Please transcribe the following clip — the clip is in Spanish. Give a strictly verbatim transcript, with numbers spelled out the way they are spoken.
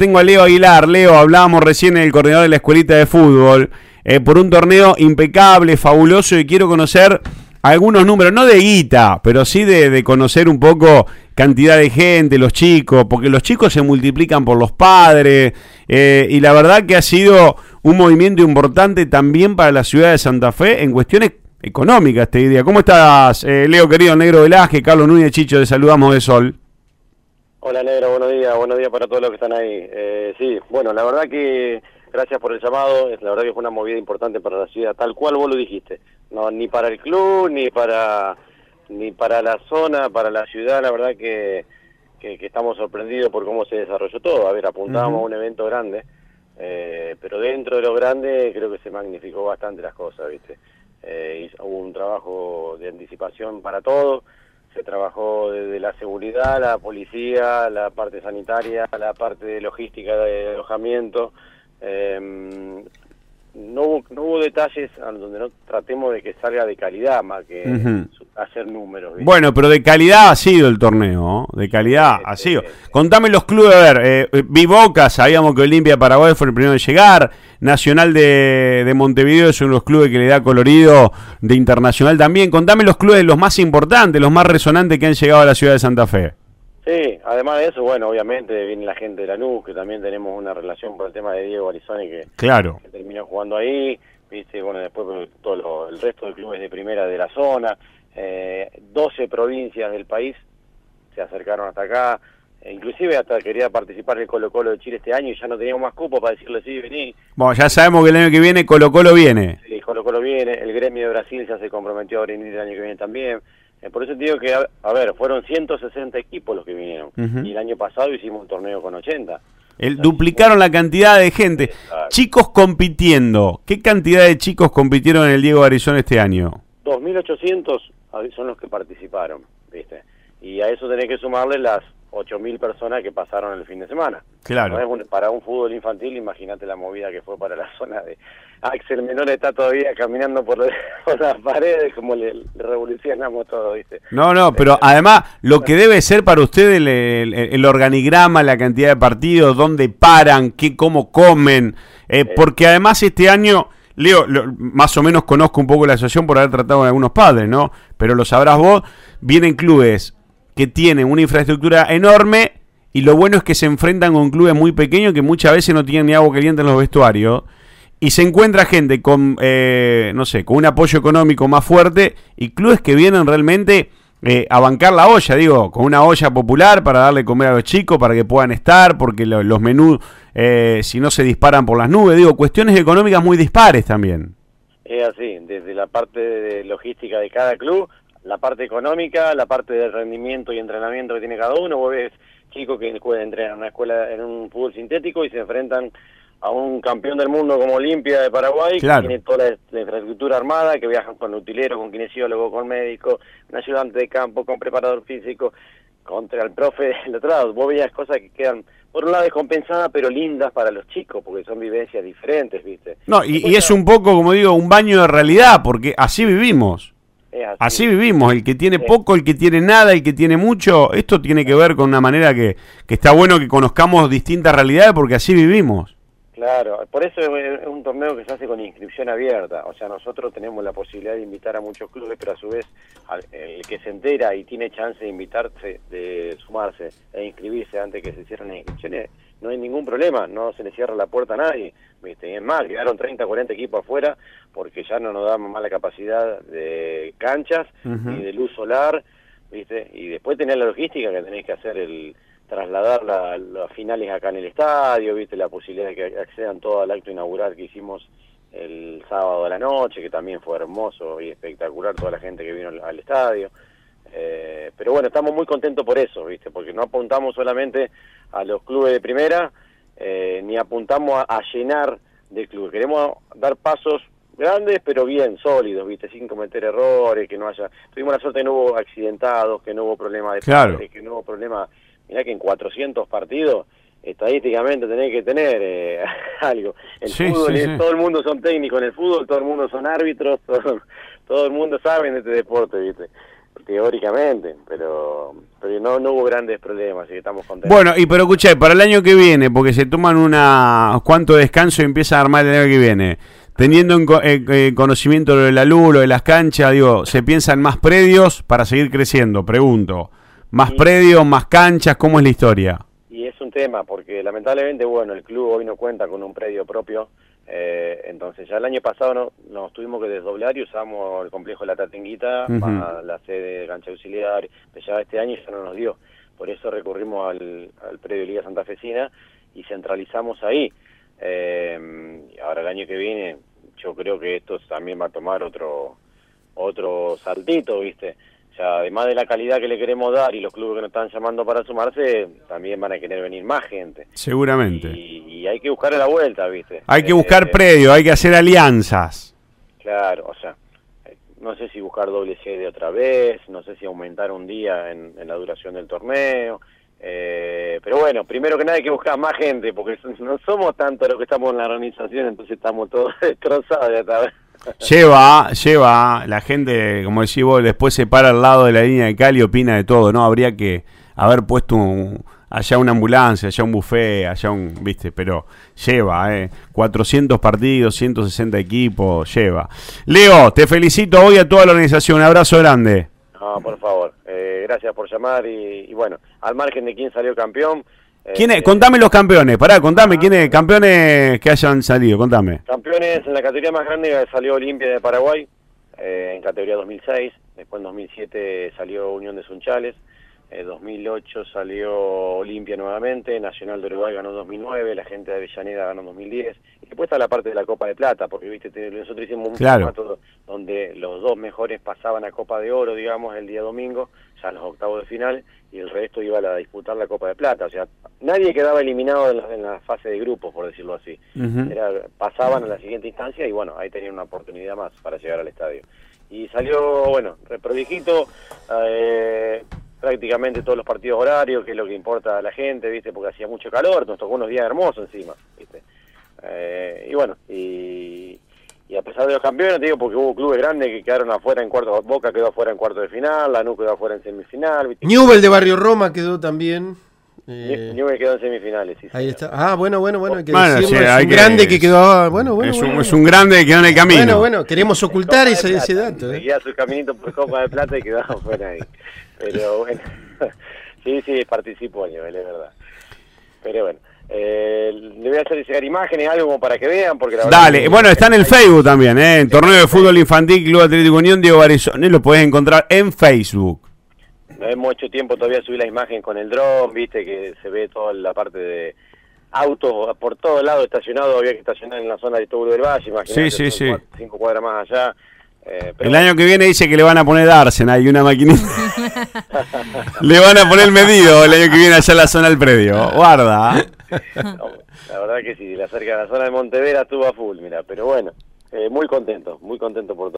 tengo a Leo Aguilar. Leo, hablábamos recién en el coordinador de la escuelita de fútbol, eh, por un torneo impecable, fabuloso, y quiero conocer algunos números, no de guita, pero sí de, de conocer un poco cantidad de gente, los chicos, porque los chicos se multiplican por los padres, eh, y la verdad que ha sido un movimiento importante también para la ciudad de Santa Fe en cuestiones económicas, te diría. ¿Cómo estás, eh, Leo, querido? Negro Velázquez, Carlos Núñez, Chicho, te saludamos de Sol. Hola, Negro, buenos días, buenos días para todos los que están ahí. Eh, sí, bueno, la verdad que gracias por el llamado, la verdad que fue una movida importante para la ciudad, tal cual vos lo dijiste. No, ni para el club, ni para ni para la zona, para la ciudad, la verdad que, que, que estamos sorprendidos por cómo se desarrolló todo. A ver, apuntábamos uh-huh. a un evento grande, eh, pero dentro de lo grande creo que se magnificó bastante las cosas, ¿viste? Eh, hubo un trabajo de anticipación para todo, se trabajó desde la seguridad, la policía, la parte sanitaria, la parte de logística de alojamiento. Eh, no, hubo, no hubo detalles donde no tratemos de que salga de calidad más que uh-huh. hacer números, ¿viste? Bueno, pero de calidad ha sido el torneo, ¿no? De calidad sí, ha sí, sido. Sí. Contame los clubes, a ver, eh, vi Boca, sabíamos que Olimpia de Paraguay fue el primero en llegar, Nacional de, de Montevideo es uno de los clubes que le da colorido, de Internacional también. Contame los clubes los más importantes, los más resonantes que han llegado a la ciudad de Santa Fe. Sí, además de eso, bueno, obviamente viene la gente de Lanús, que también tenemos una relación por el tema de Diego Arizoni, que, claro. que terminó jugando ahí, viste, bueno, después todo lo, el resto de clubes de primera de la zona, eh, doce provincias del país se acercaron hasta acá, e inclusive hasta quería participar el Colo Colo de Chile este año y ya no teníamos más cupo para decirle sí, vení. Bueno, ya sabemos que el año que viene Colo Colo viene. Sí, Colo Colo viene, el gremio de Brasil ya se comprometió a venir el año que viene también. Por eso te digo que, a, a ver, fueron ciento sesenta equipos los que vinieron. Uh-huh. Y el año pasado hicimos un torneo con ochenta. El, o sea, duplicaron hicimos... la cantidad de gente. Exacto. Chicos compitiendo. ¿Qué cantidad de chicos compitieron en el Diego Arizoni este año? dos mil ochocientos son los que participaron, ¿viste? Y a eso tenés que sumarle las ocho mil personas que pasaron el fin de semana. Claro. No es un, para un fútbol infantil, imagínate la movida que fue para la zona de... Axel Menor está todavía caminando por, por las paredes, como le, le revolucionamos todo, ¿viste? No, no, pero además, lo que debe ser para usted el, el, el organigrama, la cantidad de partidos, dónde paran, qué, cómo comen, eh, sí. Porque además este año... Leo, lo, más o menos conozco un poco la asociación por haber tratado con algunos padres, ¿no? Pero lo sabrás vos, vienen clubes que tienen una infraestructura enorme y lo bueno es que se enfrentan con clubes muy pequeños que muchas veces no tienen ni agua caliente en los vestuarios y se encuentra gente con, eh, no sé, con un apoyo económico más fuerte y clubes que vienen realmente eh, a bancar la olla, digo, con una olla popular para darle comer a los chicos, para que puedan estar, porque lo, los menús, eh, si no se disparan por las nubes, digo, cuestiones económicas muy dispares también. Es así, desde la parte de logística de cada club, la parte económica, la parte de rendimiento y entrenamiento que tiene cada uno. Vos ves chicos que pueden entrenar en una escuela, en un fútbol sintético y se enfrentan a un campeón del mundo como Olimpia de Paraguay, claro. Que tiene toda la, la infraestructura armada, que viajan con utilero, con kinesiólogo, con médico, un ayudante de campo, con preparador físico, contra el profe del otro lado. Vos veías cosas que quedan, por un lado, descompensadas, pero lindas para los chicos, porque son vivencias diferentes, ¿viste? No, y, y es un poco, como digo, un baño de realidad, porque así vivimos. Así. así vivimos, el que tiene sí. poco, el que tiene nada, el que tiene mucho. Esto tiene que ver con una manera que, que está bueno que conozcamos distintas realidades, porque así vivimos. Claro, por eso es un torneo que se hace con inscripción abierta, o sea, nosotros tenemos la posibilidad de invitar a muchos clubes, pero a su vez el que se entera y tiene chance de invitarse, de sumarse e inscribirse antes que se cierren las inscripciones, no hay ningún problema, no se le cierra la puerta a nadie, ¿viste? Y es más, quedaron treinta, cuarenta equipos afuera porque ya no nos damos más la capacidad de canchas uh-huh. ni de luz solar, ¿viste? Y después tenés la logística que tenés que hacer el... trasladar la, las finales acá en el estadio, viste la posibilidad de que accedan todos al acto inaugural que hicimos el sábado a la noche, que también fue hermoso y espectacular toda la gente que vino al, al estadio. Eh, pero bueno, estamos muy contentos por eso, viste, porque no apuntamos solamente a los clubes de primera, eh, ni apuntamos a, a llenar de clubes. Queremos dar pasos grandes, pero bien sólidos, viste, sin cometer errores, que no haya... Tuvimos la suerte que no hubo accidentados, que no hubo problema de claro. padres, que no hubo problema... Mirá que en cuatrocientos partidos, estadísticamente tenés que tener eh, algo. El sí, fútbol, sí, es, sí. todo el mundo son técnicos en el fútbol, todo el mundo son árbitros, todo, todo el mundo sabe de este deporte, ¿viste? teóricamente, pero pero no no hubo grandes problemas, así que estamos contentos. Bueno, y pero escuché, para el año que viene, porque se toman una cuánto descanso y empiezan a armar el año que viene, teniendo en co- eh, eh, conocimiento lo de la luz, lo de las canchas, digo, ¿se piensan más predios para seguir creciendo? Pregunto. ¿Más Sí. predios, más canchas? ¿Cómo es la historia? Y es un tema, porque lamentablemente, bueno, el club hoy no cuenta con un predio propio, eh, entonces ya el año pasado no, nos tuvimos que desdoblar y usamos el complejo de la Tatenguita, Ujú. más la sede de cancha auxiliar, pero ya este año ya no nos dio, por eso recurrimos al, al predio de Liga Santafesina y centralizamos ahí. Eh, ahora el año que viene yo creo que esto también va a tomar otro, otro saltito, ¿viste? O sea, además de la calidad que le queremos dar y los clubes que nos están llamando para sumarse, también van a querer venir más gente. Seguramente. Y, y hay que buscar la vuelta, ¿viste? Hay que Eh, buscar predios, hay que hacer alianzas. Claro, o sea, eh, no sé si buscar doble sede otra vez, no sé si aumentar un día en, en la duración del torneo, eh, pero bueno, primero que nada hay que buscar más gente, porque no somos tanto los que estamos en la organización, entonces estamos todos destrozados ya sabes. Lleva, lleva, la gente, como decís vos, después se para al lado de la línea de cal y opina de todo, ¿no? Habría que haber puesto un, allá una ambulancia, allá un buffet, allá un, viste, pero lleva, ¿eh? cuatrocientos partidos, ciento sesenta equipos, lleva. Leo, te felicito hoy a toda la organización, un abrazo grande. No, por favor, eh, gracias por llamar y, y bueno, al margen de quién salió campeón. ¿Quién es? Eh, Contame los campeones, pará, contame, ¿quiénes campeones que hayan salido? Contame. Campeones en la categoría más grande salió Olimpia de Paraguay, eh, en categoría dos mil seis, después en dos mil siete salió Unión de Sunchales, en dos mil ocho salió Olimpia nuevamente, Nacional de Uruguay ganó dos mil nueve, la gente de Avellaneda ganó dos mil diez, y después está la parte de la Copa de Plata, porque viste te- nosotros hicimos un Claro. formato donde los dos mejores pasaban a Copa de Oro, digamos, el día domingo, ya en los octavos de final, y el resto iba a disputar la Copa de Plata, o sea, nadie quedaba eliminado en la, en la fase de grupos, por decirlo así. Ujú. Era, pasaban a la siguiente instancia y bueno, ahí tenían una oportunidad más para llegar al estadio. Y salió, bueno, reprolijito, eh, prácticamente todos los partidos horarios, que es lo que importa a la gente, ¿viste? Porque hacía mucho calor, nos tocó unos días hermosos encima, ¿viste? Eh, y bueno, y, y a pesar de los campeones, te digo, porque hubo clubes grandes que quedaron afuera en cuarto, Boca quedó afuera en cuarto de final, Lanús quedó afuera en semifinal, ¿viste? Newell de Barrio Roma quedó también. Eh, Newell quedó en semifinales, sí. ahí señor. está. Ah, bueno, bueno, bueno, hay que Bueno, decirlo. sí, es hay un que- grande que quedó. ah, Bueno, bueno. es, un, bueno, es un grande que quedó en el camino. Bueno, bueno, queremos ocultar Copa de ese, Plata, ese dato. ¿eh? Seguía su caminito por Copa de Plata y quedaba fuera ahí. Pero bueno, sí, sí, participó Newell, es verdad. Pero bueno, eh, le voy a hacer llegar imágenes, algo como para que vean, porque la verdad Dale, que- bueno, está en el Facebook también, ¿eh? En Torneo de Fútbol Infantil Club Atlético Unión, Diego Barizone, lo podés encontrar en Facebook. No hemos hecho tiempo todavía a subir la imagen con el dron, viste que se ve toda la parte de autos por todos lados estacionados, había que estacionar en la zona de Toburo del Valle, imagínate, Sí, sí, son sí. cuatro- cinco cuadras más allá. Eh, pero El año que viene dice que le van a poner Darsen, hay una maquinita. Le van a poner medido el año que viene allá en la zona del predio. Guarda. no, la verdad que sí, la cerca de la zona de Montevera estuvo a full, mira, pero bueno, eh, muy contento, muy contento por todo.